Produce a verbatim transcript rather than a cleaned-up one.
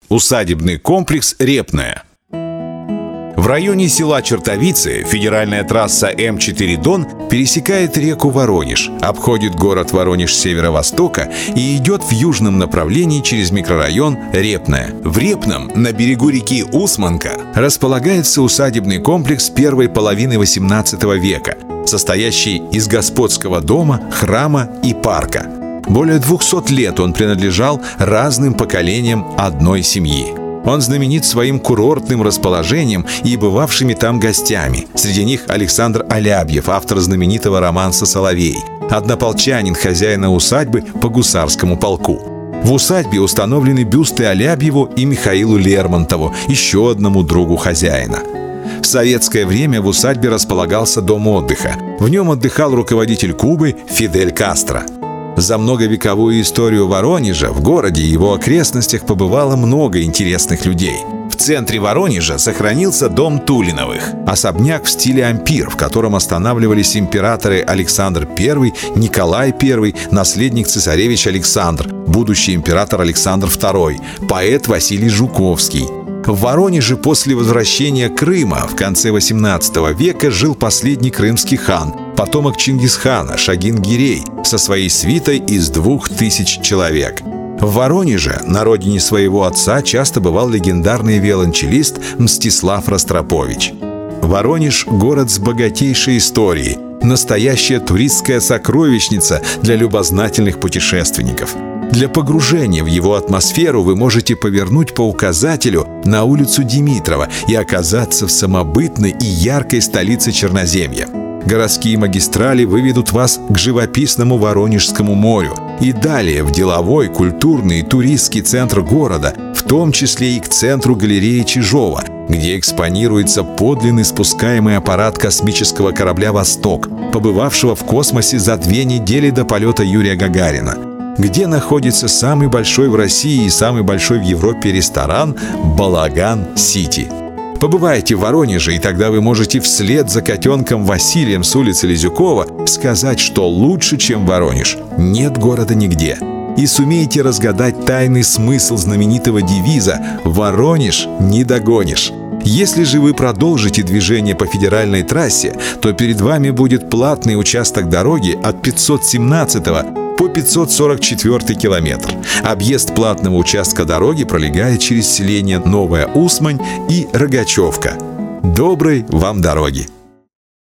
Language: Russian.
Усадебный комплекс «Репное». В районе села Чертовицы федеральная трасса М четыре Дон пересекает реку Воронеж, обходит город Воронеж с северо-востока и идет в южном направлении через микрорайон Репное. В Репном, на берегу реки Усманка, располагается усадебный комплекс первой половины восемнадцатого века, состоящий из господского дома, храма и парка. Более двухсот лет он принадлежал разным поколениям одной семьи. Он знаменит своим курортным расположением и бывавшими там гостями. Среди них Александр Алябьев, автор знаменитого романса «Соловей», однополчанин хозяина усадьбы по гусарскому полку. В усадьбе установлены бюсты Алябьеву и Михаилу Лермонтову, еще одному другу хозяина. В советское время в усадьбе располагался дом отдыха. В нем отдыхал руководитель Кубы Фидель Кастро. За многовековую историю Воронежа в городе и его окрестностях побывало много интересных людей. В центре Воронежа сохранился дом Тулиновых, особняк в стиле ампир, в котором останавливались императоры Александр Первый, Николай Первый, наследник цесаревич Александр, будущий император Александр Второй, поэт Василий Жуковский. В Воронеже после возвращения Крыма в конце восемнадцатого века жил последний крымский хан, потомок Чингисхана Шагин-Гирей, со своей свитой из двух тысяч человек. В Воронеже, на родине своего отца, часто бывал легендарный виолончелист Мстислав Ростропович. Воронеж – город с богатейшей историей, настоящая туристская сокровищница для любознательных путешественников. Для погружения в его атмосферу вы можете повернуть по указателю на улицу Димитрова и оказаться в самобытной и яркой столице Черноземья. Городские магистрали выведут вас к живописному Воронежскому морю и далее в деловой, культурный и туристский центр города, в том числе и к центру галереи Чижова, где экспонируется подлинный спускаемый аппарат космического корабля «Восток», побывавшего в космосе за две недели до полета Юрия Гагарина, где находится самый большой в России и самый большой в Европе ресторан «Балаган-Сити». Побывайте в Воронеже, и тогда вы можете вслед за котенком Василием с улицы Лизюкова сказать, что лучше, чем Воронеж, нет города нигде. И сумеете разгадать тайный смысл знаменитого девиза «Воронеж не догонишь». Если же вы продолжите движение по федеральной трассе, то перед вами будет платный участок дороги от пятьсот семнадцатого по пятьсот сорок четвёртый километр. Объезд платного участка дороги пролегает через селения Новая Усмань и Рогачевка. Доброй вам дороги!